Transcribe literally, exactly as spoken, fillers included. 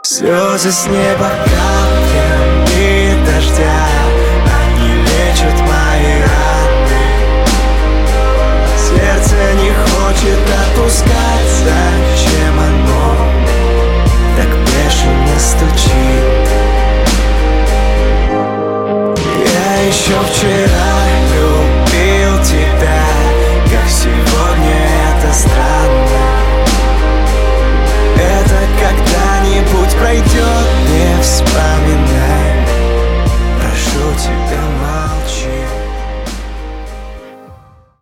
Слезы с неба каплями дождя, они лечат мои раны. Сердце не хочет отпускать, зачем оно так бешено стучит? Я еще вчера